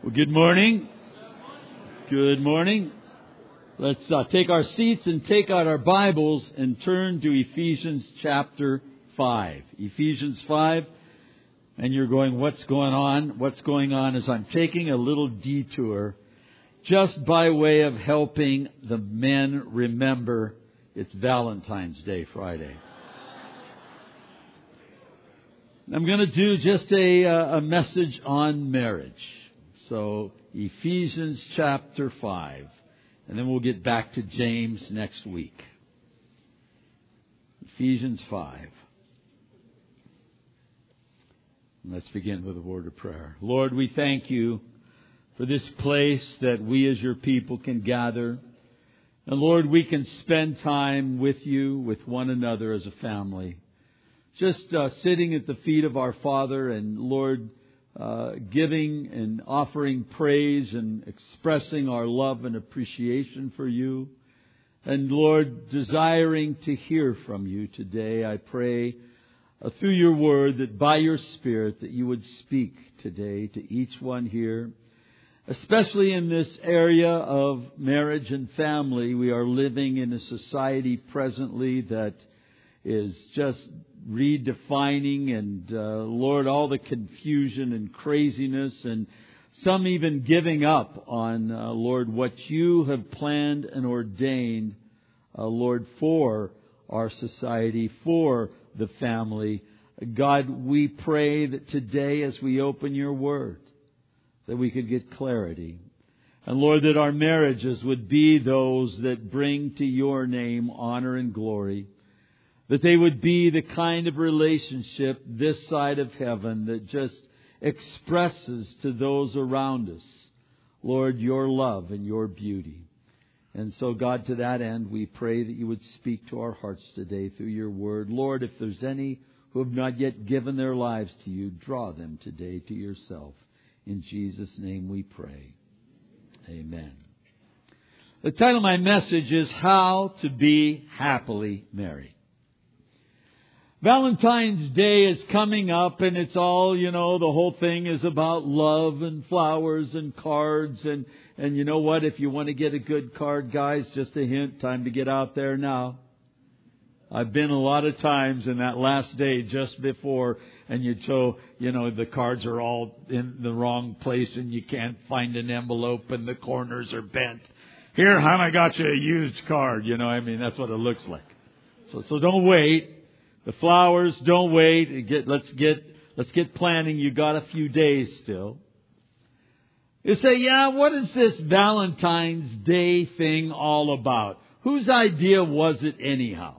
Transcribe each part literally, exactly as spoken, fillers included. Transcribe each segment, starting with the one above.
Well, good morning. Good morning. Let's uh, take our seats and take out our Bibles and turn to Ephesians chapter five. Ephesians five. And you're going, what's going on? What's going on is I'm taking a little detour just by way of helping the men remember it's Valentine's Day Friday. I'm going to do just a, a message on marriage. So, Ephesians chapter five. And then we'll get back to James next week. Ephesians five. Let's begin with a word of prayer. Lord, we thank you for this place that we as your people can gather. And Lord, we can spend time with you, with one another as a family. Just uh, sitting at the feet of our Father and Lord, Uh, giving and offering praise and expressing our love and appreciation for you. And Lord, desiring to hear from you today, I pray uh, through your word that by your Spirit that you would speak today to each one here. Especially in this area of marriage and family, we are living in a society presently that is just redefining and, uh, Lord, all the confusion and craziness and some even giving up on, uh, Lord, what you have planned and ordained, uh, Lord, for our society, for the family. God, we pray that today as we open your word, that we could get clarity. And Lord, that our marriages would be those that bring to your name honor and glory. That they would be the kind of relationship this side of heaven that just expresses to those around us, Lord, your love and your beauty. And so, God, to that end, we pray that you would speak to our hearts today through your word. Lord, if there's any who have not yet given their lives to you, draw them today to yourself. In Jesus' name we pray. Amen. The title of my message is How to Be Happily Married. Valentine's Day is coming up and it's all, you know, the whole thing is about love and flowers and cards. And, and you know what? If you want to get a good card, guys, just a hint, time to get out there now. I've been a lot of times in that last day just before and you show, you know, the cards are all in the wrong place and you can't find an envelope and the corners are bent. Here, hon, I got you a used card. You know, I mean, that's what it looks like. So, so don't wait. The flowers, don't wait. Get, let's get let's get planning. You got a few days still. You say, yeah, what is this Valentine's Day thing all about? Whose idea was it anyhow?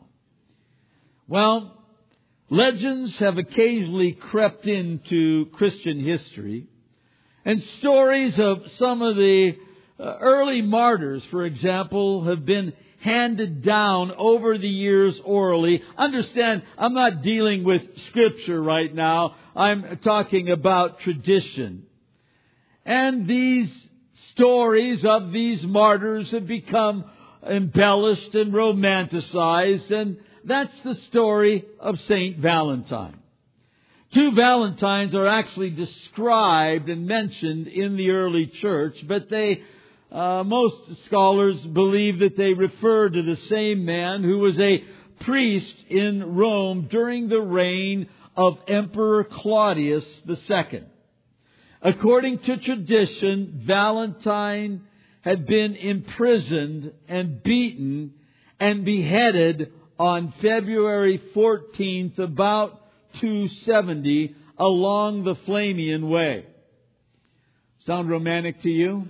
Well, legends have occasionally crept into Christian history. And stories of some of the uh, early martyrs, for example, have been handed down over the years orally. Understand, I'm not dealing with Scripture right now. I'm talking about tradition. And these stories of these martyrs have become embellished and romanticized. And that's the story of Saint Valentine. Two Valentines are actually described and mentioned in the early church, but they Uh, most scholars believe that they refer to the same man who was a priest in Rome during the reign of Emperor Claudius the Second. According to tradition, Valentine had been imprisoned and beaten and beheaded on February fourteenth, about two seventy, along the Flamian Way. Sound romantic to you?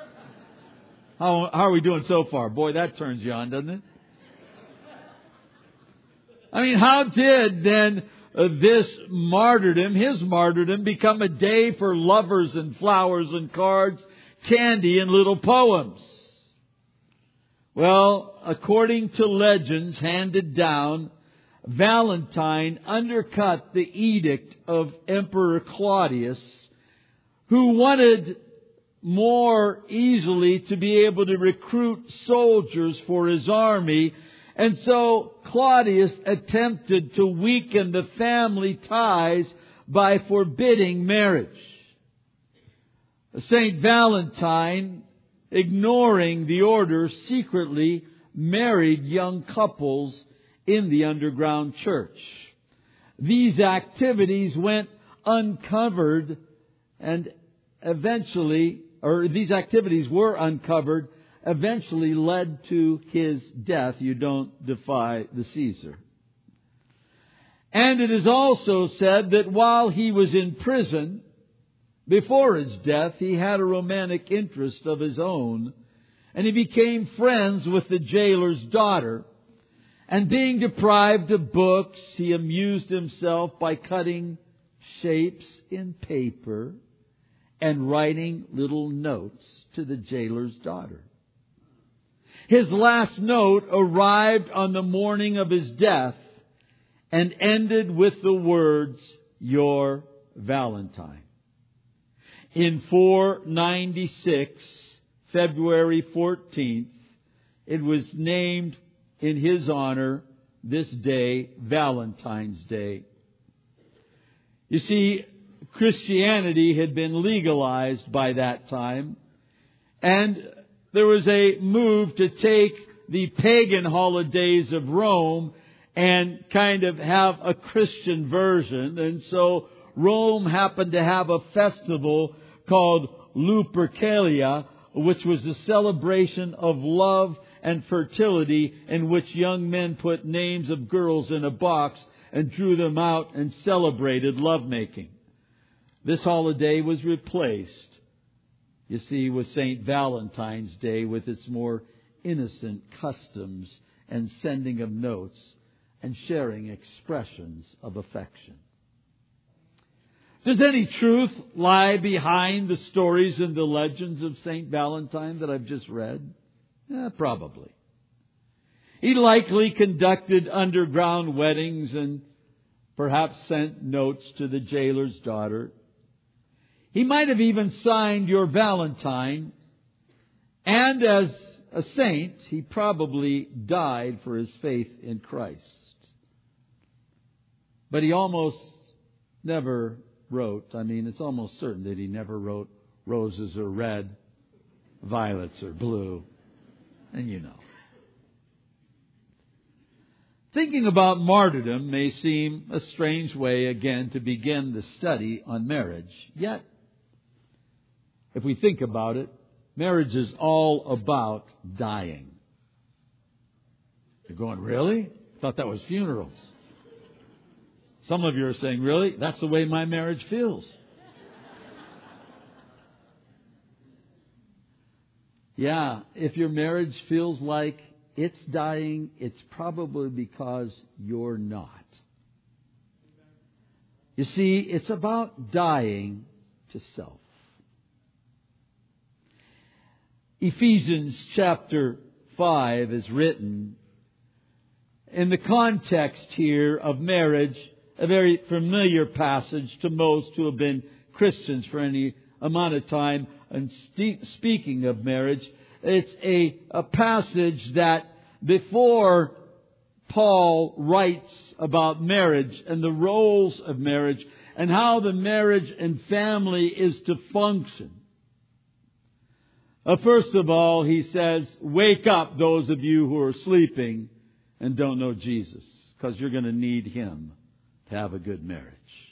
How, how are we doing so far? Boy, that turns you on, doesn't it? I mean, how did then uh, this martyrdom, his martyrdom, become a day for lovers and flowers and cards, candy and little poems? Well, according to legends handed down, Valentine undercut the edict of Emperor Claudius, who wanted more easily to be able to recruit soldiers for his army. And so Claudius attempted to weaken the family ties by forbidding marriage. Saint Valentine, ignoring the order, secretly married young couples in the underground church. These activities went uncovered and eventually, or these activities were uncovered, eventually led to his death. You don't defy the Caesar. And it is also said that while he was in prison, before his death, he had a romantic interest of his own, and he became friends with the jailer's daughter. And being deprived of books, he amused himself by cutting shapes in paper and writing little notes to the jailer's daughter. His last note arrived on the morning of his death and ended with the words, "Your Valentine." In four ninety-six, February fourteenth, it was named in his honor this day, Valentine's Day. You see, Christianity had been legalized by that time, and there was a move to take the pagan holidays of Rome and kind of have a Christian version. And so Rome happened to have a festival called Lupercalia, which was a celebration of love and fertility, in which young men put names of girls in a box and drew them out and celebrated lovemaking. This holiday was replaced, you see, with Saint Valentine's Day, with its more innocent customs and sending of notes and sharing expressions of affection. Does any truth lie behind the stories and the legends of Saint Valentine that I've just read? Eh, probably. He likely conducted underground weddings and perhaps sent notes to the jailer's daughter. He might have even signed Your Valentine, and as a saint, he probably died for his faith in Christ. But he almost never wrote, I mean, it's almost certain that he never wrote roses are red, violets are blue, and you know. Thinking about martyrdom may seem a strange way, again, to begin the study on marriage. Yet, if we think about it, marriage is all about dying. You're going, really? I thought that was funerals. Some of you are saying, really? That's the way my marriage feels. Yeah, if your marriage feels like it's dying, it's probably because you're not. You see, it's about dying to self. Ephesians chapter five is written in the context here of marriage, a very familiar passage to most who have been Christians for any amount of time. And st- speaking of marriage, it's a, a passage that before Paul writes about marriage and the roles of marriage and how the marriage and family is to function. Uh, first of all, he says, wake up those of you who are sleeping and don't know Jesus, because you're going to need Him to have a good marriage.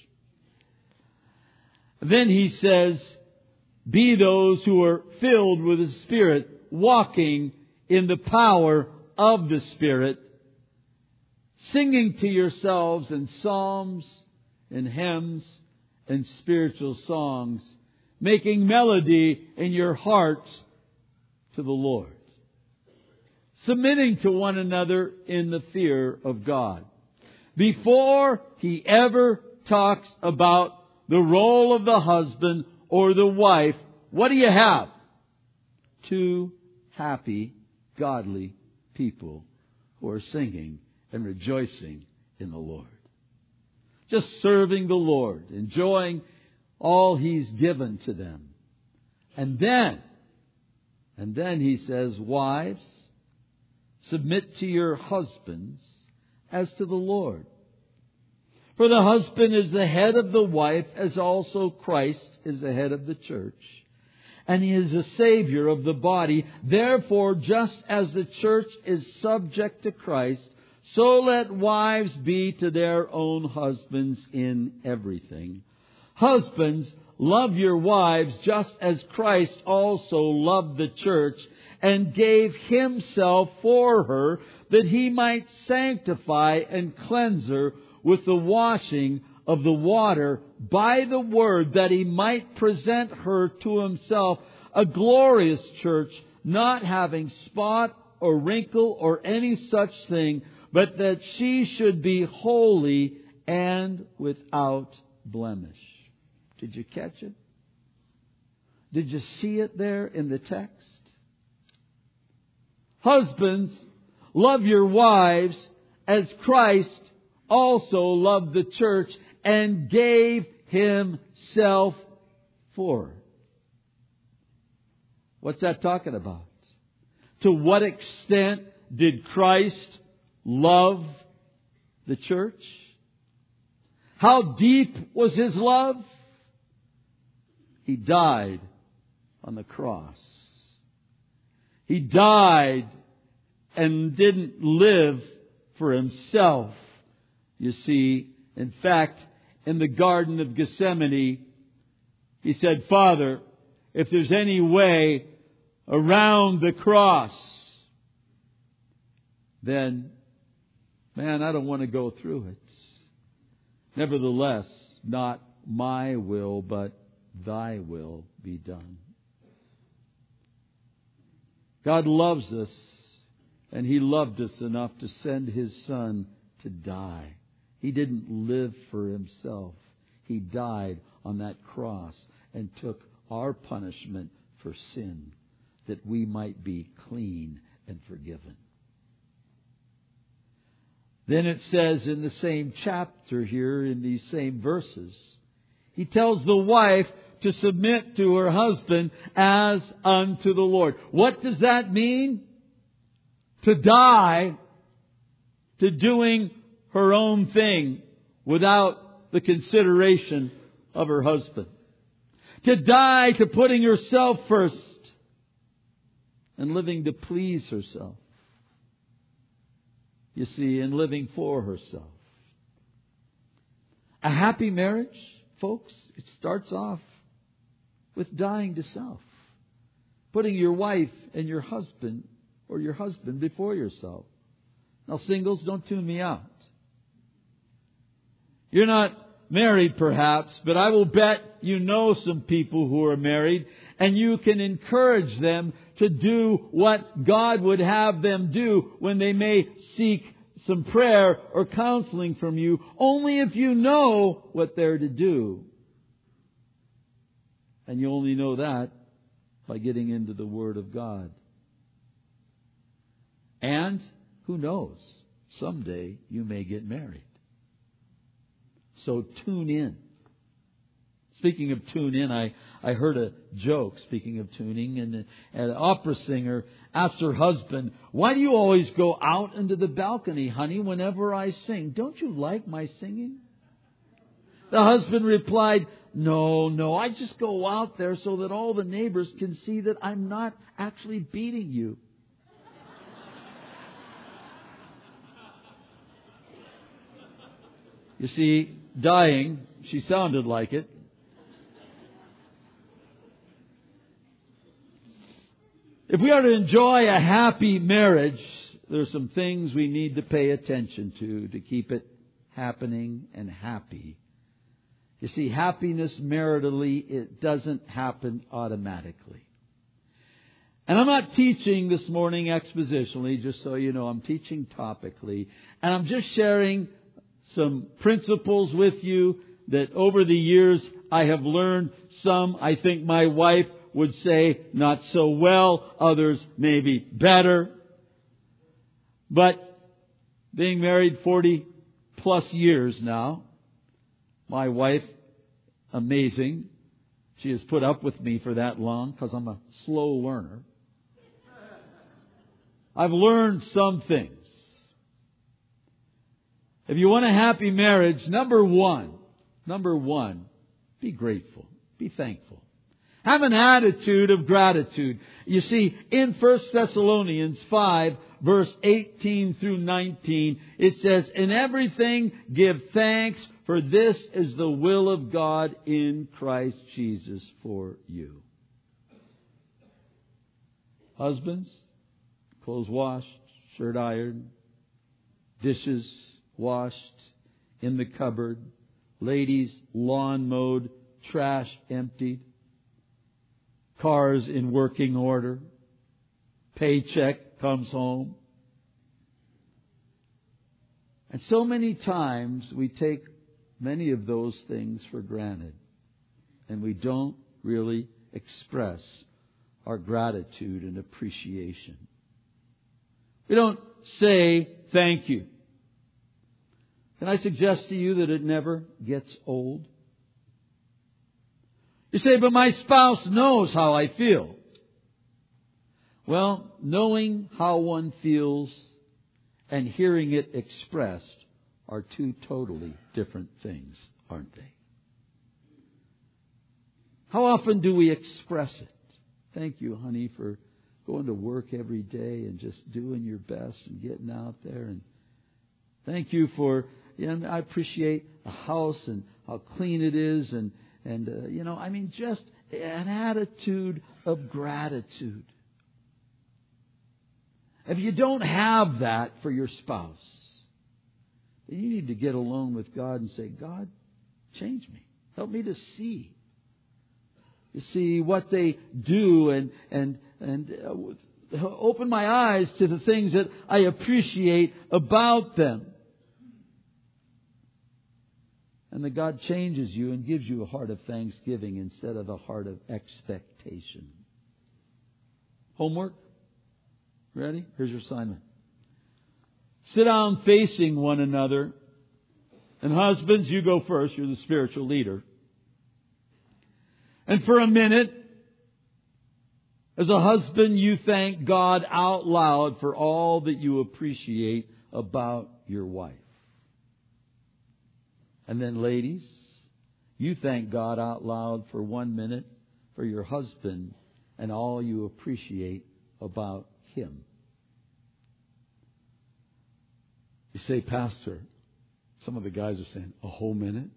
Then he says, be those who are filled with the Spirit, walking in the power of the Spirit, singing to yourselves in psalms and hymns and spiritual songs, making melody in your hearts to the Lord, submitting to one another in the fear of God. Before he ever talks about the role of the husband or the wife, what do you have? Two happy, godly people who are singing and rejoicing in the Lord. Just serving the Lord, enjoying all He's given to them. And then, and then he says, wives, submit to your husbands as to the Lord. For the husband is the head of the wife, as also Christ is the head of the church, and He is a Savior of the body. Therefore, just as the church is subject to Christ, so let wives be to their own husbands in everything. Husbands, love your wives just as Christ also loved the church and gave Himself for her, that He might sanctify and cleanse her with the washing of the water by the word, that He might present her to Himself a glorious church, not having spot or wrinkle or any such thing, but that she should be holy and without blemish. Did you catch it? Did you see it there in the text? Husbands, love your wives as Christ also loved the church and gave Himself for her. What's that talking about? To what extent did Christ love the church? How deep was His love? He died on the cross. He died and didn't live for Himself. You see, in fact, in the Garden of Gethsemane, He said, Father, if there's any way around the cross, then, man, I don't want to go through it. Nevertheless, not my will, but Thy will be done. God loves us, and He loved us enough to send His Son to die. He didn't live for Himself. He died on that cross and took our punishment for sin, that we might be clean and forgiven. Then it says in the same chapter here, in these same verses, He tells the wife to submit to her husband as unto the Lord. What does that mean? To die to doing her own thing without the consideration of her husband. To die to putting herself first and living to please herself. You see, and living for herself. A happy marriage, folks, it starts off with dying to self. Putting your wife and your husband or your husband before yourself. Now, singles, don't tune me out. You're not married, perhaps, but I will bet you know some people who are married, and you can encourage them to do what God would have them do when they may seek some prayer or counseling from you, only if you know what they're to do. And you only know that by getting into the Word of God. And, who knows, someday you may get married. So tune in. Speaking of tune in, I, I heard a joke, speaking of tuning, and an opera singer asked her husband, "Why do you always go out into the balcony, honey, whenever I sing? Don't you like my singing?" The husband replied, No, no, I just go out there so that all the neighbors can see that I'm not actually beating you. You see, dying, she sounded like it. If we are to enjoy a happy marriage, there are some things we need to pay attention to to keep it happening and happy. You see, happiness maritally, it doesn't happen automatically. And I'm not teaching this morning expositionally, just so you know. I'm teaching topically. And I'm just sharing some principles with you that over the years I have learned. Some I think my wife would say not so well. Others maybe better. But being married forty plus years now, my wife, amazing. She has put up with me for that long because I'm a slow learner. I've learned some things. If you want a happy marriage, number one, number one, be grateful. Be thankful. Have an attitude of gratitude. You see, in First Thessalonians five, verse eighteen through nineteen, it says, "In everything give thanks, for this is the will of God in Christ Jesus for you." Husbands, clothes washed, shirt ironed, dishes washed in the cupboard. Ladies, lawn mowed, trash emptied. Cars in working order. Paycheck comes home. And so many times we take many of those things for granted. And we don't really express our gratitude and appreciation. We don't say thank you. Can I suggest to you that it never gets old? You say, "But my spouse knows how I feel." Well, knowing how one feels and hearing it expressed are two totally different things, aren't they? How often do we express it? Thank you, honey, for going to work every day and just doing your best and getting out there. And thank you for, you know, I appreciate the house and how clean it is. And, and uh, you know, I mean, just an attitude of gratitude. If you don't have that for your spouse, then you need to get alone with God and say, "God, change me. Help me to see. You see what they do and and and uh, open my eyes to the things that I appreciate about them." And that God changes you and gives you a heart of thanksgiving instead of a heart of expectation. Homework? Ready? Here's your assignment. Sit down facing one another. And husbands, you go first. You're the spiritual leader. And for a minute, as a husband, you thank God out loud for all that you appreciate about your wife. And then ladies, you thank God out loud for one minute for your husband and all you appreciate about him. You say, "Pastor," some of the guys are saying, "A whole minute?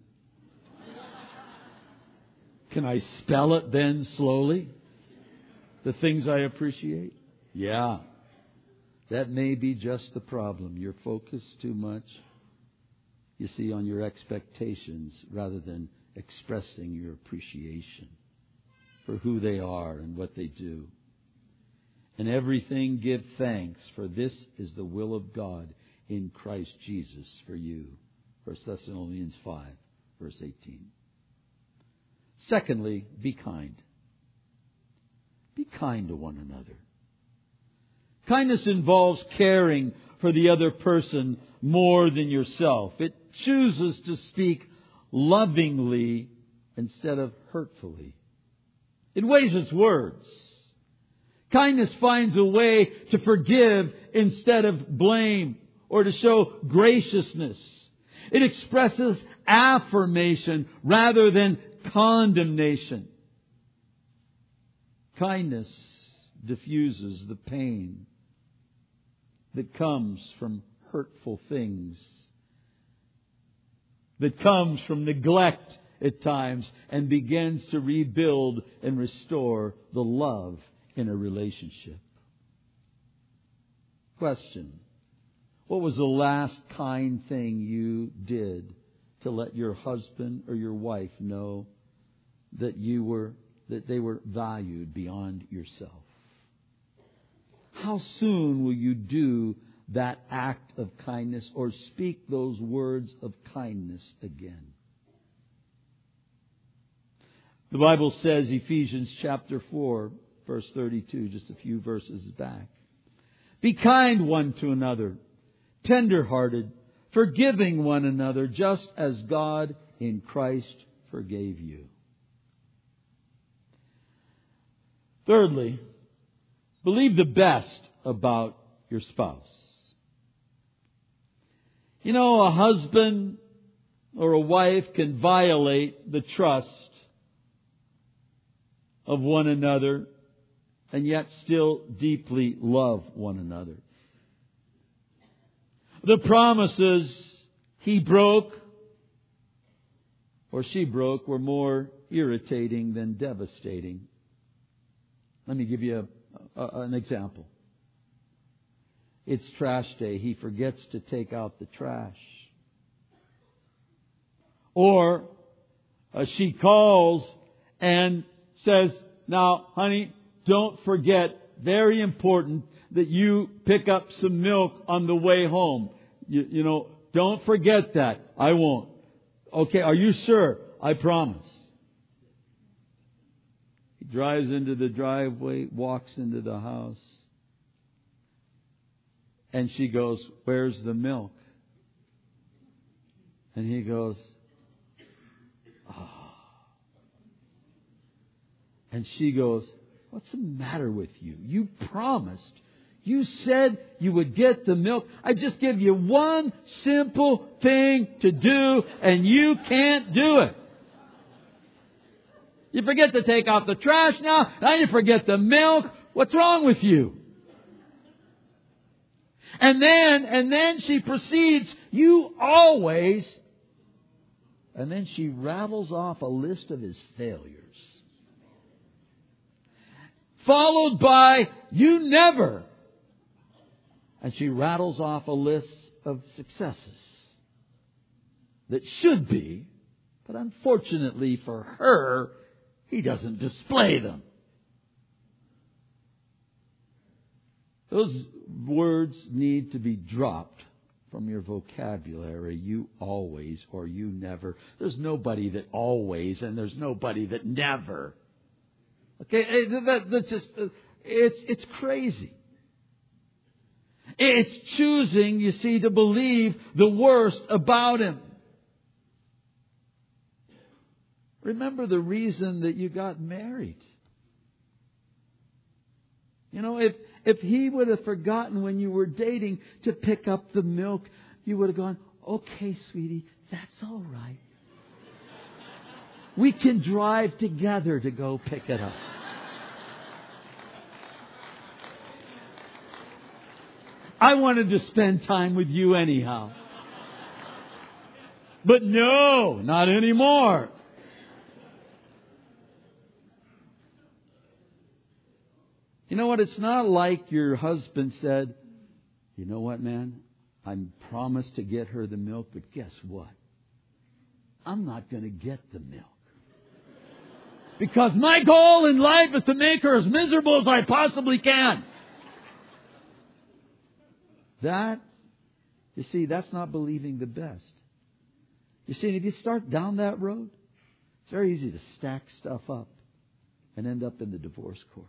Can I spell it then slowly? The things I appreciate?" Yeah. That may be just the problem. You're focused too much, you see, on your expectations rather than expressing your appreciation for who they are and what they do. "In everything give thanks, for this is the will of God in Christ Jesus for you." First Thessalonians five, verse eighteen. Secondly, be kind. Be kind to one another. Kindness involves caring for the other person more than yourself. It chooses to speak lovingly instead of hurtfully. It weighs its words. Kindness finds a way to forgive instead of blame or to show graciousness. It expresses affirmation rather than condemnation. Kindness diffuses the pain that comes from hurtful things, that comes from neglect at times, and begins to rebuild and restore the love in a relationship. Question: what was the last kind thing you did to let your husband or your wife know that you were that they were valued beyond yourself? How soon will you do that act of kindness or speak those words of kindness again? The Bible says, Ephesians chapter four, verse thirty-two, just a few verses back, "Be kind one to another, tender-hearted, forgiving one another, just as God in Christ forgave you." Thirdly, believe the best about your spouse. You know, a husband or a wife can violate the trust of one another and yet still deeply love one another. The promises he broke or she broke were more irritating than devastating. Let me give you a, a, an example. It's trash day. He forgets to take out the trash. Or uh, she calls and says, now, honey, don't forget, very important, that you pick up some milk on the way home. You, you know, don't forget that. I won't. Okay, are you sure? I promise. He drives into the driveway, walks into the house. And she goes, where's the milk? And he goes, oh. And she goes, what's the matter with you? You promised. You said you would get the milk. I just give you one simple thing to do, and you can't do it. You forget to take out the trash now. Now you forget the milk. What's wrong with you? And then, and then she proceeds, you always, and then she rattles off a list of his failures. Followed by, you never. And she rattles off a list of successes that should be, but unfortunately for her, he doesn't display them. Those words need to be dropped from your vocabulary. You always or you never. There's nobody that always and there's nobody that never. Okay, that, that's just, it's, it's crazy. It's choosing, you see, to believe the worst about him. Remember the reason that you got married. You know, if, if he would have forgotten when you were dating to pick up the milk, you would have gone, okay, sweetie, that's all right. We can drive together to go pick it up. I wanted to spend time with you anyhow. But no, not anymore. You know what? It's not like your husband said, you know what, man? I promised to get her the milk, but guess what? I'm not going to get the milk. Because my goal in life is to make her as miserable as I possibly can. That, you see, that's not believing the best. You see, if you start down that road, it's very easy to stack stuff up and end up in the divorce courts.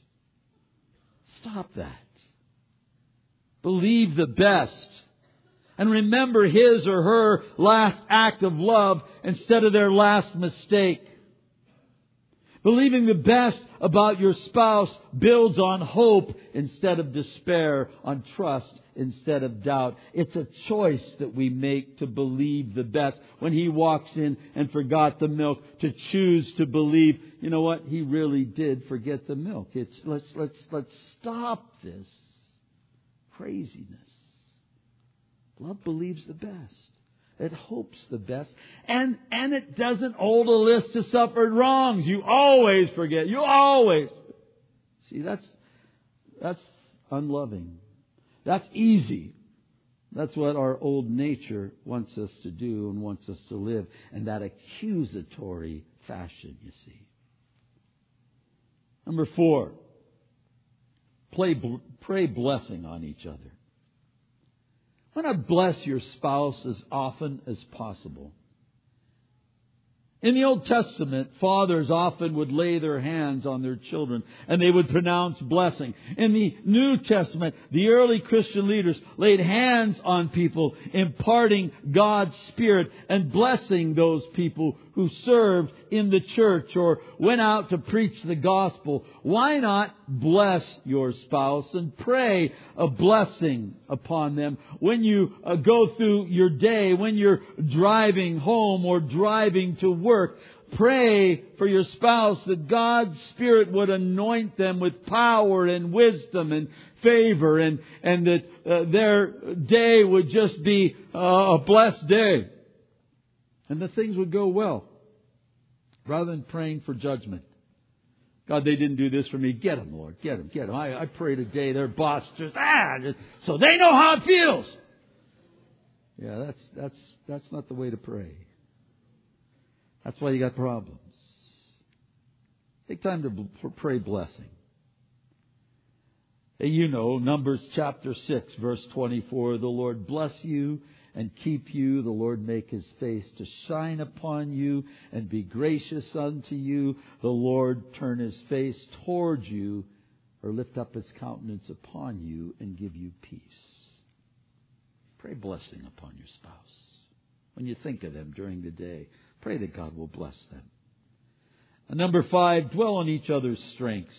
Stop that. Believe the best. And remember his or her last act of love instead of their last mistake. Believing the best about your spouse builds on hope instead of despair, on trust instead of doubt. It's a choice that we make to believe the best. When he walks in and forgot the milk, to choose to believe, you know what? He really did forget the milk. It's let's let's let's stop this craziness. Love believes the best. It hopes the best. And, and it doesn't hold a list of suffered wrongs. You always forget. You always. See, that's, that's unloving. That's easy. That's what our old nature wants us to do and wants us to live in that accusatory fashion, you see. Number four, pray, pray blessing on each other. Why not bless your spouse as often as possible? In the Old Testament, fathers often would lay their hands on their children and they would pronounce blessing. In the New Testament, the early Christian leaders laid hands on people, imparting God's Spirit and blessing those people who served in the church or went out to preach the gospel. Why not bless your spouse and pray a blessing upon them when you uh, go through your day, when you're driving home or driving to work? pray for your spouse that God's Spirit would anoint them with power and wisdom and favor, and, and that uh, their day would just be uh, a blessed day. And that things would go well. Rather than praying for judgment. God, they didn't do this for me. Get them, Lord. Get them, get them. I, I pray today their boss just, ah, just, so they know how it feels. Yeah, that's, that's, that's not the way to pray. That's why you got problems. Take time to pray blessing. Hey, you know, Numbers chapter six, verse twenty-four, the Lord bless you and keep you. The Lord make His face to shine upon you and be gracious unto you. The Lord turn His face toward you or lift up His countenance upon you and give you peace. Pray blessing upon your spouse. When you think of them during the day, pray that God will bless them. And number five, dwell on each other's strengths.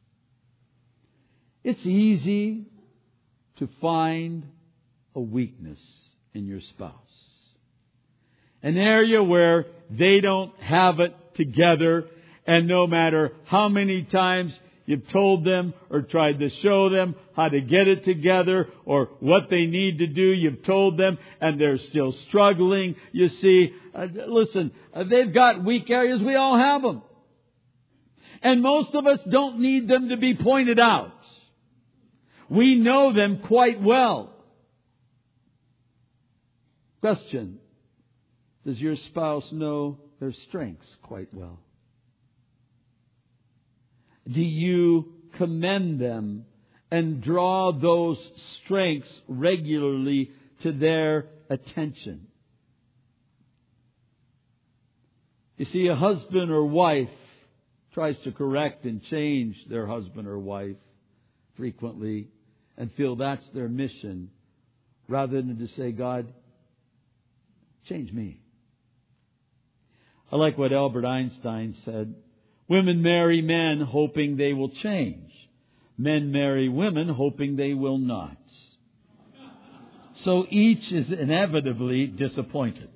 It's easy to find a weakness in your spouse. An area where they don't have it together, and no matter how many times you've told them or tried to show them how to get it together or what they need to do, you've told them and they're still struggling. You see, uh, listen, uh, they've got weak areas. We all have them. And most of us don't need them to be pointed out. We know them quite well. Question: does your spouse know their strengths quite well? Do you commend them and draw those strengths regularly to their attention? You see, a husband or wife tries to correct and change their husband or wife frequently and feel that's their mission, rather than to say, God, change me. I like what Albert Einstein said. Women marry men hoping they will change. Men marry women hoping they will not. So each is inevitably disappointed.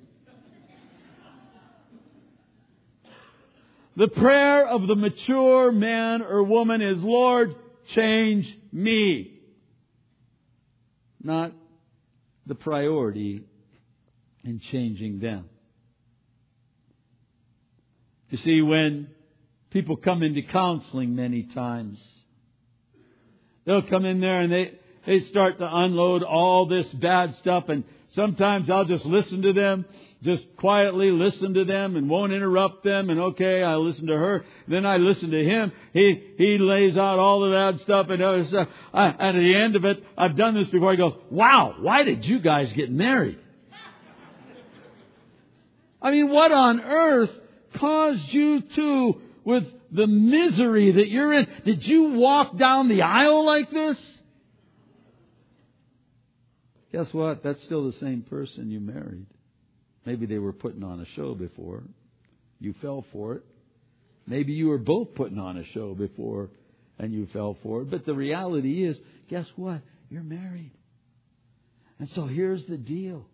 The prayer of the mature man or woman is, Lord, change me. Not the priority in changing them. You see, when people come into counseling many times, they'll come in there and they, they start to unload all this bad stuff, and sometimes I'll just listen to them, just quietly listen to them and won't interrupt them. And okay, I listen to her. Then I listen to him. He he lays out all of that stuff. And, uh, I, and at the end of it, I've done this before. He goes, wow, why did you guys get married? I mean, what on earth caused you to, with the misery that you're in? Did you walk down the aisle like this? Guess what? That's still the same person you married. Maybe they were putting on a show before. You fell for it. Maybe you were both putting on a show before and you fell for it. But the reality is, guess what? You're married. And so here's the deal.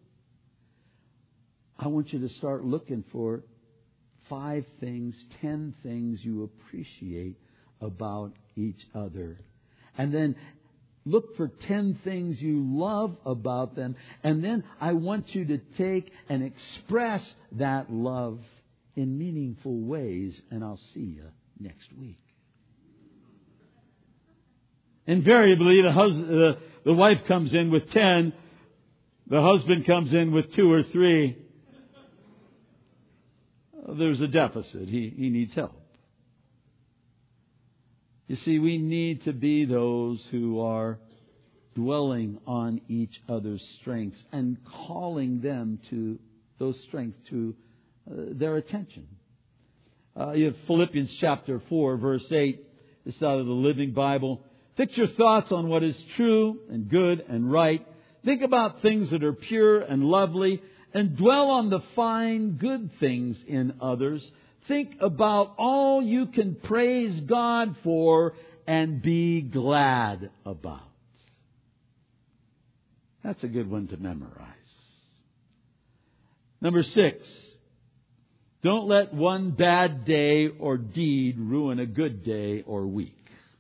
I want you to start looking for five things, ten things you appreciate about each other. And then look for ten things you love about them. And then I want you to take and express that love in meaningful ways. And I'll see you next week. Invariably, the, hus- uh, the wife comes in with ten. The husband comes in with two or three. There's a deficit. He, he needs help. You see, we need to be those who are dwelling on each other's strengths and calling them to those strengths to uh, their attention. Uh, you have Philippians chapter four, verse eight. This is out of the Living Bible. Fix your thoughts on what is true and good and right. Think about things that are pure and lovely, and dwell on the fine, good things in others. Think about all you can praise God for and be glad about. That's a good one to memorize. Number six, Don't let one bad day or deed ruin a good day or week.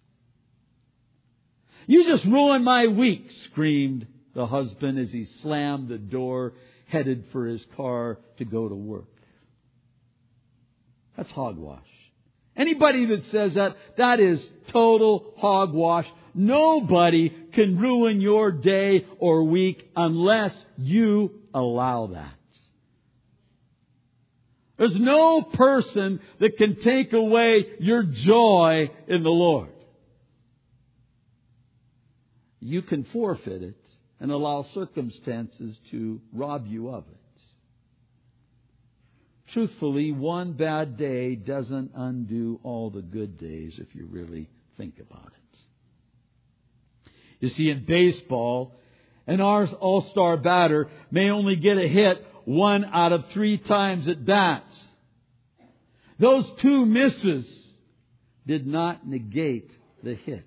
You just ruined my week, screamed the husband as he slammed the door, headed for his car to go to work. That's hogwash. Anybody that says that, that is total hogwash. Nobody can ruin your day or week unless you allow that. There's no person that can take away your joy in the Lord. You can forfeit it and allow circumstances to rob you of it. Truthfully, one bad day doesn't undo all the good days if you really think about it. You see, in baseball, an all-star batter may only get a hit one out of three times at bat. Those two misses did not negate the hit.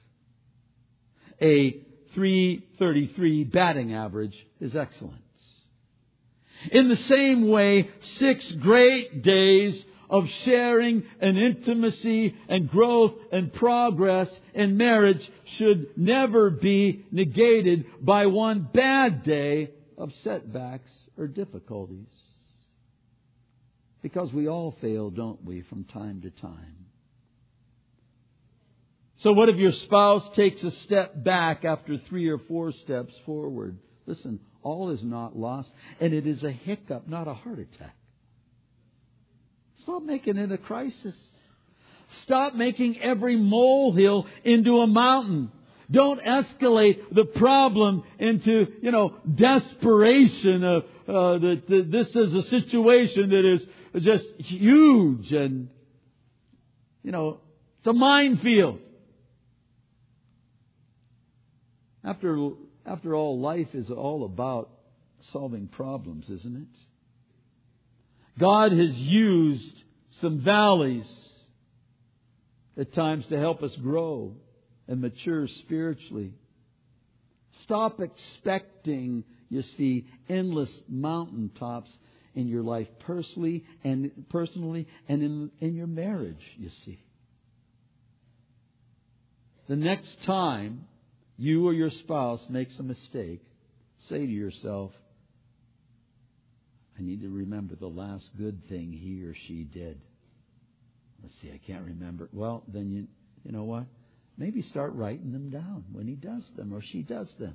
A three thirty-three batting average is excellent. In the same way, six great days of sharing and intimacy and growth and progress in marriage should never be negated by one bad day of setbacks or difficulties. Because we all fail, don't we, from time to time? So what if your spouse takes a step back after three or four steps forward? Listen, all is not lost, and it is a hiccup, not a heart attack. Stop making it a crisis. Stop making every molehill into a mountain. Don't escalate the problem into, you know, desperation of uh, that, that this is a situation that is just huge and, you know, it's a minefield. After after all, life is all about solving problems, isn't it? God has used some valleys at times to help us grow and mature spiritually. Stop expecting, you see, endless mountaintops in your life personally and personally and in, in your marriage, you see. The next time you or your spouse makes a mistake, say to yourself, I need to remember the last good thing he or she did. Let's see, I can't remember. Well, then you you know what? Maybe start writing them down when he does them or she does them.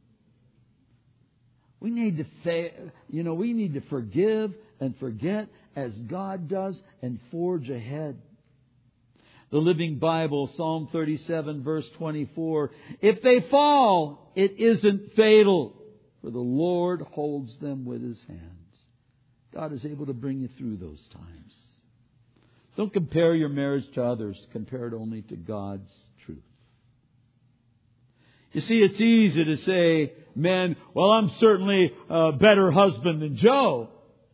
We need to, fa- you know, we need to forgive and forget as God does and forge ahead. The Living Bible, Psalm thirty-seven, verse twenty-four. If they fall, it isn't fatal, for the Lord holds them with His hands. God is able to bring you through those times. Don't compare your marriage to others. Compare it only to God's truth. You see, it's easy to say, men, well, I'm certainly a better husband than Joe.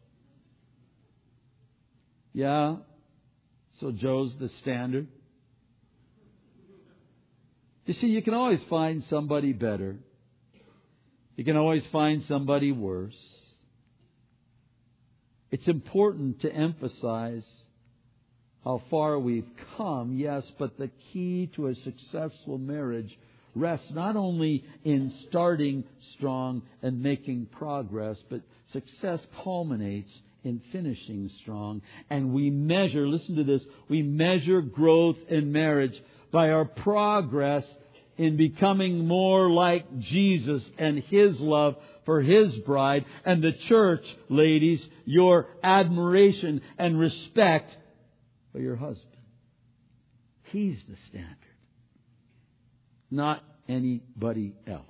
Yeah, so Joe's the standard. You see, you can always find somebody better. You can always find somebody worse. It's important to emphasize how far we've come, yes, but the key to a successful marriage rests not only in starting strong and making progress, but success culminates in finishing strong. And we measure, listen to this, we measure growth in marriage by our progress in becoming more like Jesus and His love for His bride, and the church, ladies, your admiration and respect for your husband. He's the standard, not anybody else.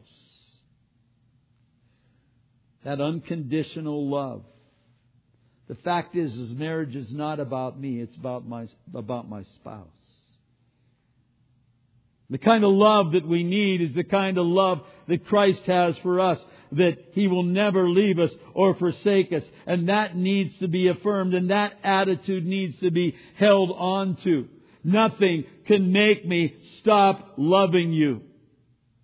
That unconditional love. The fact is, is marriage is not about me, it's about my about my spouse. The kind of love that we need is the kind of love that Christ has for us, that He will never leave us or forsake us. And that needs to be affirmed, and that attitude needs to be held on to. Nothing can make me stop loving you.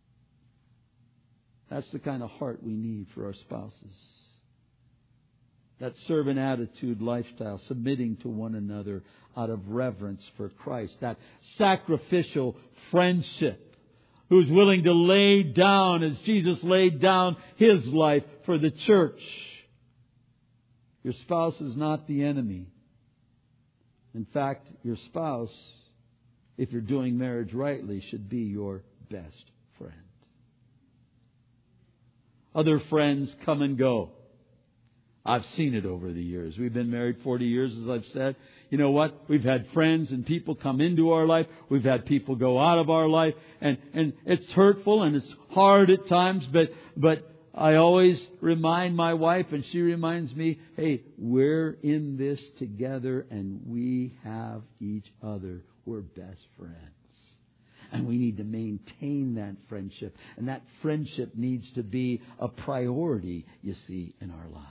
That's the kind of heart we need for our spouses. That servant attitude lifestyle, submitting to one another out of reverence for Christ. That sacrificial friendship, who's willing to lay down as Jesus laid down His life for the church. Your spouse is not the enemy. In fact, your spouse, if you're doing marriage rightly, should be your best friend. Other friends come and go. I've seen it over the years. We've been married forty years, as I've said. You know what? We've had friends and people come into our life. We've had people go out of our life. And, and it's hurtful and it's hard at times. But, but I always remind my wife, and she reminds me, hey, we're in this together and we have each other. We're best friends. And we need to maintain that friendship. And that friendship needs to be a priority, you see, in our lives.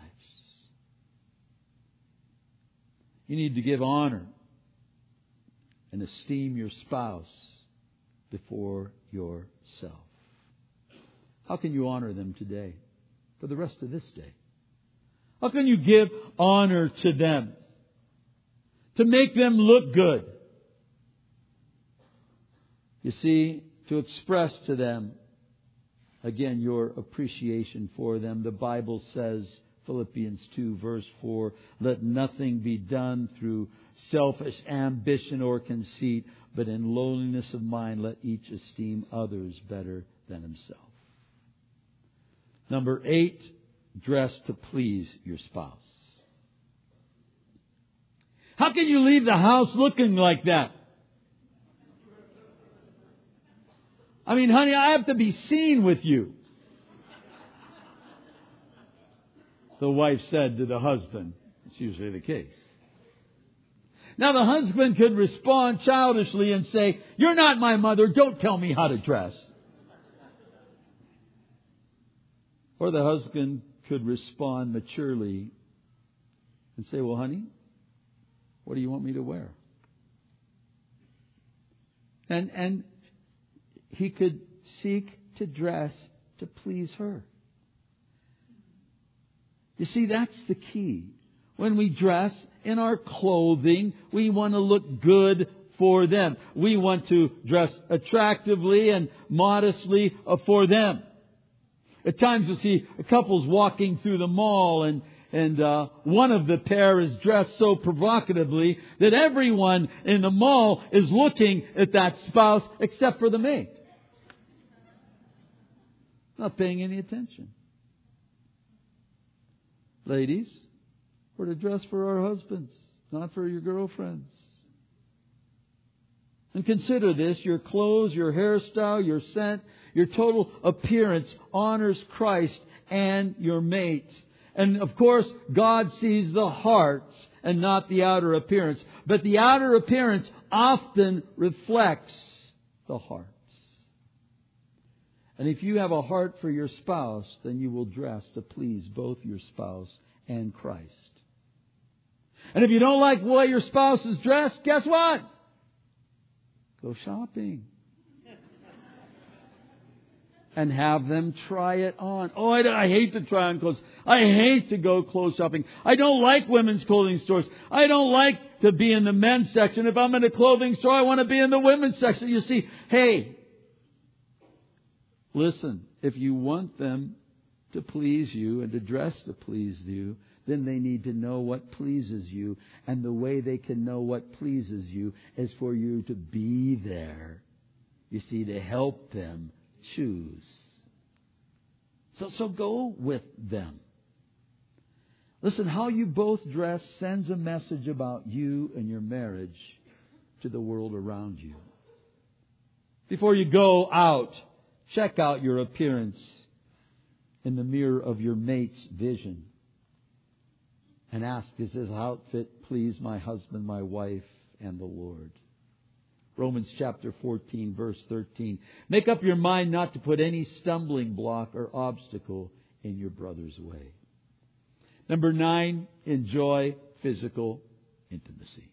You need to give honor and esteem your spouse before yourself. How can you honor them today? For the rest of this day. How can you give honor to them? To make them look good. You see, to express to them, again, your appreciation for them. The Bible says, Philippians two verse four, let nothing be done through selfish ambition or conceit, but in lowliness of mind let each esteem others better than himself. Number eight, dress to please your spouse. How can you leave the house looking like that? I mean, honey, I have to be seen with you. The wife said to the husband. It's usually the case. Now the husband could respond childishly and say, you're not my mother, don't tell me how to dress. Or the husband could respond maturely and say, well, honey, what do you want me to wear? And, and he could seek to dress to please her. You see, that's the key. When we dress in our clothing, we want to look good for them. We want to dress attractively and modestly for them. At times you'll see couples walking through the mall and, and uh, one of the pair is dressed so provocatively that everyone in the mall is looking at that spouse except for the maid. Not paying any attention. Ladies, we're to dress for our husbands, not for your girlfriends. And consider this, your clothes, your hairstyle, your scent, your total appearance honors Christ and your mate. And of course, God sees the heart and not the outer appearance. But the outer appearance often reflects the heart. And if you have a heart for your spouse, then you will dress to please both your spouse and Christ. And if you don't like the way your spouse is dressed, guess what? Go shopping. And have them try it on. Oh, I, I hate to try on clothes. I hate to go clothes shopping. I don't like women's clothing stores. I don't like to be in the men's section. If I'm in a clothing store, I want to be in the women's section. You see, hey, listen, if you want them to please you and to dress to please you, then they need to know what pleases you. And the way they can know what pleases you is for you to be there. You see, to help them choose. So, so go with them. Listen, how you both dress sends a message about you and your marriage to the world around you. Before you go out, check out your appearance in the mirror of your mate's vision. And ask, does this outfit please my husband, my wife, and the Lord? Romans chapter fourteen, verse thirteen. Make up your mind not to put any stumbling block or obstacle in your brother's way. Number nine, enjoy physical intimacy.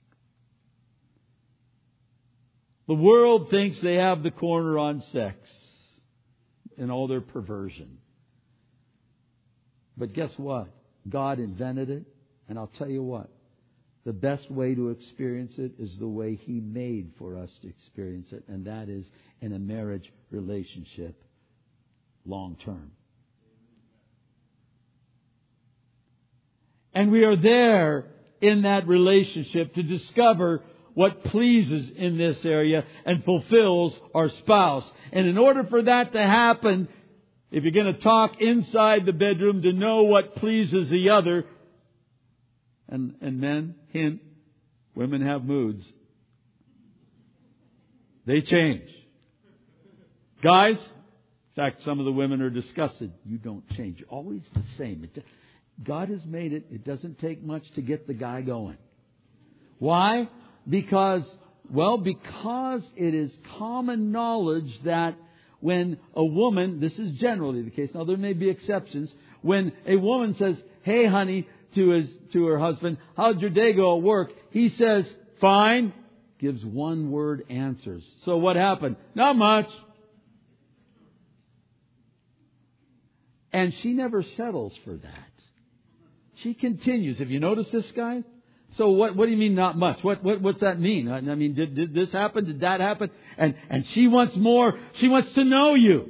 The world thinks they have the corner on sex and all their perversion. But guess what? God invented it. And I'll tell you what, the best way to experience it is the way He made for us to experience it, and that is in a marriage relationship long term. And we are there in that relationship to discover what pleases in this area and fulfills our spouse. And in order for that to happen, if you're going to talk inside the bedroom to know what pleases the other, and, and men, hint, women have moods. They change. Guys, in fact, some of the women are disgusted. You don't change. You're always the same. It, God has made it. It doesn't take much to get the guy going. Why? Because, well, because it is common knowledge that when a woman, this is generally the case, now there may be exceptions, when a woman says, "Hey honey," to his, to her husband, "How'd your day go at work?" He says, "Fine," gives one word answers. So what happened? Not much. And she never settles for that. She continues. Have you noticed this, guys? So what, what do you mean not much? What, what, what's that mean? I mean, did, did this happen? Did that happen? And, and she wants more. She wants to know you.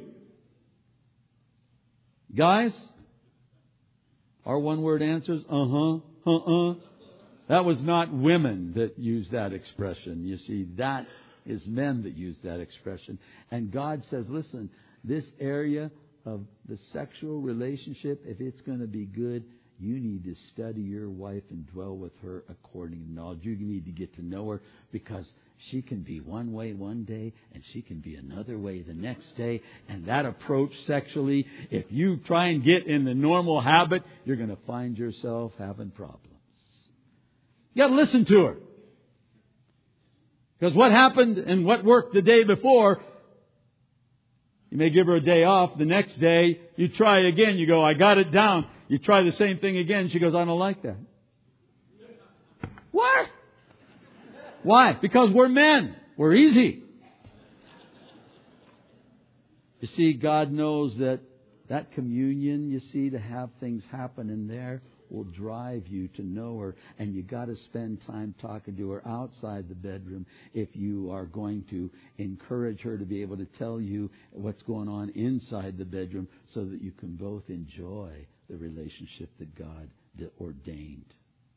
Guys, our one word answers, uh-huh, uh-uh. That was not women that used that expression. You see, that is men that use that expression. And God says, listen, this area of the sexual relationship, if it's going to be good, you need to study your wife and dwell with her according to knowledge. You need to get to know her, because she can be one way one day and she can be another way the next day. And that approach sexually, if you try and get in the normal habit, you're going to find yourself having problems. You got to listen to her. Because what happened and what worked the day before, you may give her a day off. The next day, you try again. You go, "I got it down." You try the same thing again. She goes, "I don't like that." What? Why? Because we're men. We're easy. You see, God knows that that communion, you see, to have things happen in there will drive you to know her. And you got to spend time talking to her outside the bedroom if you are going to encourage her to be able to tell you what's going on inside the bedroom, so that you can both enjoy the relationship that God ordained.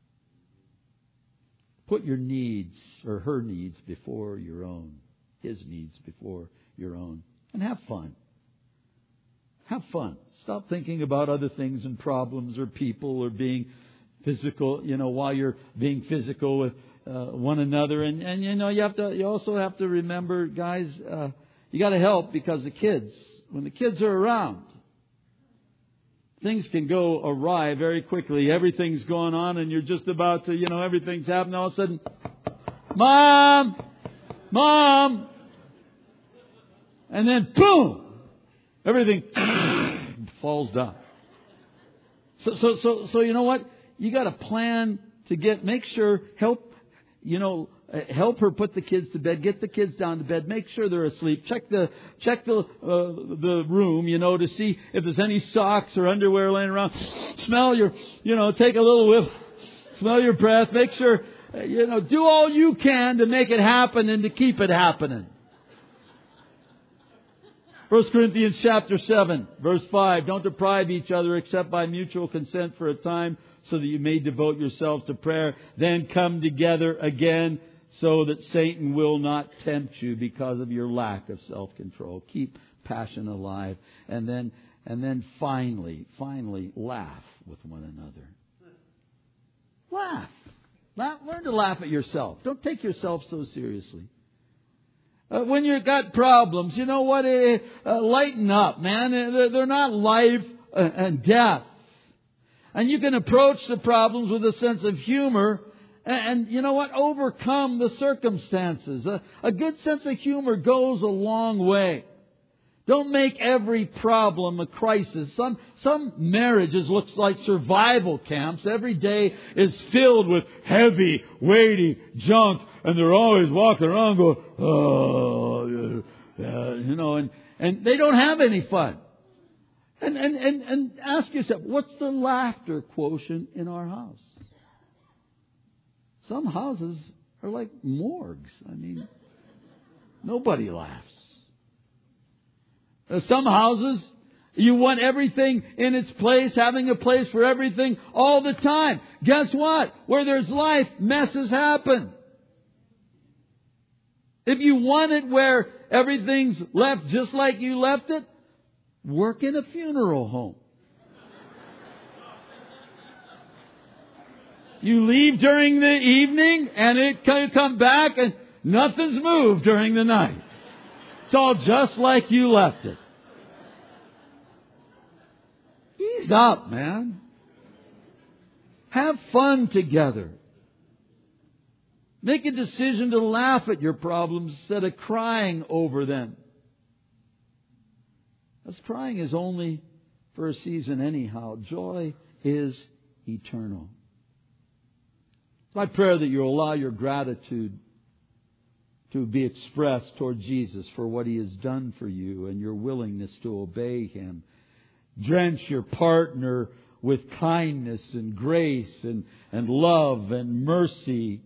Put your needs, or her needs, before your own. His needs before your own. And have fun. Have fun. Stop thinking about other things and problems or people or being physical, you know, while you're being physical with uh, one another. And, and, you know, you have to, you also have to remember, guys, uh, you got to help, because the kids, when the kids are around, things can go awry very quickly. Everything's going on and you're just about to, you know, everything's happening. All of a sudden, "Mom! Mom!" And then, boom! Everything falls down. So, so, so, so, you know what? You got to plan to get, make sure, help, you know, help her put the kids to bed, get the kids down to bed, make sure they're asleep, check the, check the, uh, the room, you know, to see if there's any socks or underwear laying around. Smell your, you know, take a little whiff, smell your breath, make sure, you know, do all you can to make it happen and to keep it happening. First Corinthians chapter seven, verse five. "Don't deprive each other except by mutual consent for a time, so that you may devote yourselves to prayer. Then come together again, so that Satan will not tempt you because of your lack of self-control." Keep passion alive. And then, and then finally, finally, laugh with one another. Laugh. Laugh. Learn to laugh at yourself. Don't take yourself so seriously. Uh, when you've got problems, you know what? Uh, uh, lighten up, man. Uh, they're not life uh, and death. And you can approach the problems with a sense of humor and, and you know what? Overcome the circumstances. Uh, a good sense of humor goes a long way. Don't make every problem a crisis. Some some marriages looks like survival camps. Every day is filled with heavy, weighty junk, and they're always walking around going, "Oh, uh, you know," and and they don't have any fun. And and and and ask yourself, what's the laughter quotient in our house? Some houses are like morgues. I mean, nobody laughs. Uh, Some houses, you want everything in its place, having a place for everything all the time. Guess what? Where there's life, messes happen. If you want it where everything's left just like you left it, work in a funeral home. You leave during the evening and it can come back and nothing's moved during the night. It's all just like you left it. Ease up, man. Have fun together. Make a decision to laugh at your problems instead of crying over them. Because crying is only for a season anyhow. Joy is eternal. It's my prayer that you'll allow your gratitude to be expressed toward Jesus for what He has done for you and your willingness to obey Him. Drench your partner with kindness and grace and, and love and mercy.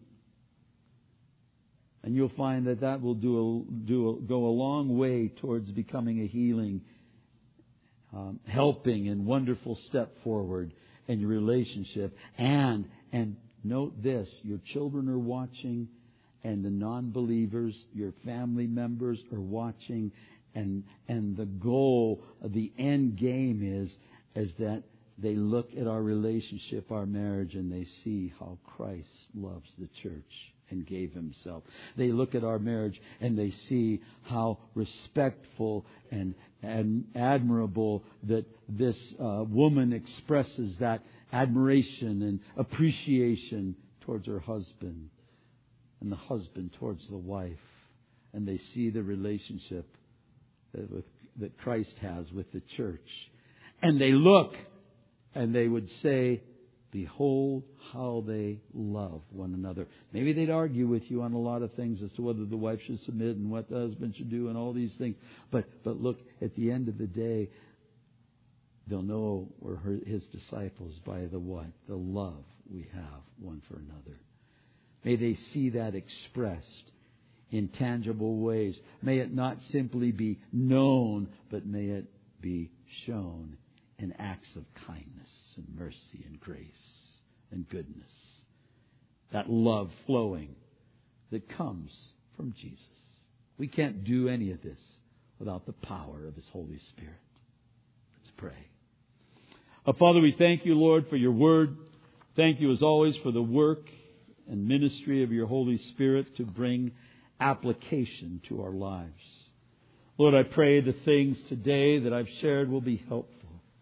And you'll find that that will do a, do a, go a long way towards becoming a healing, um, helping and wonderful step forward in your relationship. And, and note this, your children are watching and the non-believers, your family members are watching. And, and the goal, the end game is, is that they look at our relationship, our marriage, and they see how Christ loves the church and gave Himself. They look at our marriage and they see how respectful and, and admirable that this uh, woman expresses that admiration and appreciation towards her husband, and the husband towards the wife. And they see the relationship that, with, that Christ has with the church. And they look and they would say, behold how they love one another. Maybe they'd argue with you on a lot of things as to whether the wife should submit and what the husband should do and all these things. But but look, at the end of the day, they'll know we're her, His disciples by the what? The love we have one for another. May they see that expressed in tangible ways. May it not simply be known, but may it be shown in acts of kindness and mercy and grace and goodness. That love flowing that comes from Jesus. We can't do any of this without the power of His Holy Spirit. Let's pray. Oh, Father, we thank You, Lord, for Your Word. Thank You, as always, for the work and ministry of Your Holy Spirit to bring application to our lives. Lord, I pray the things today that I've shared will be helpful.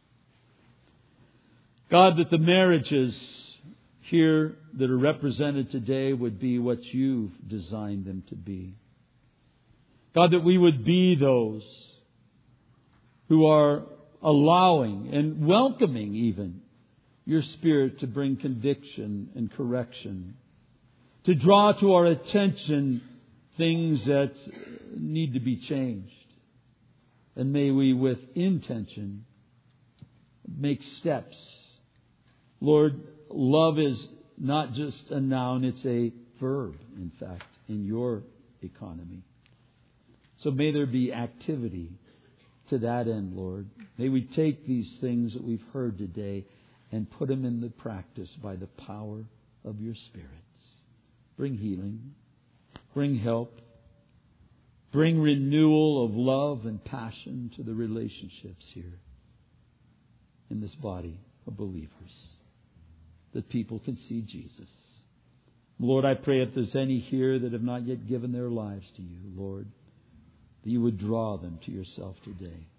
God, that the marriages here that are represented today would be what You've designed them to be. God, that we would be those who are allowing and welcoming even Your Spirit to bring conviction and correction, to draw to our attention things that need to be changed. And may we, with intention, make steps. Lord, love is not just a noun, it's a verb, in fact, in Your economy. So may there be activity to that end, Lord. May we take these things that we've heard today and put them into practice by the power of Your spirits. Bring healing, bring help, bring renewal of love and passion to the relationships here in this body of believers, that people can see Jesus. Lord, I pray if there's any here that have not yet given their lives to You, Lord, that You would draw them to Yourself today.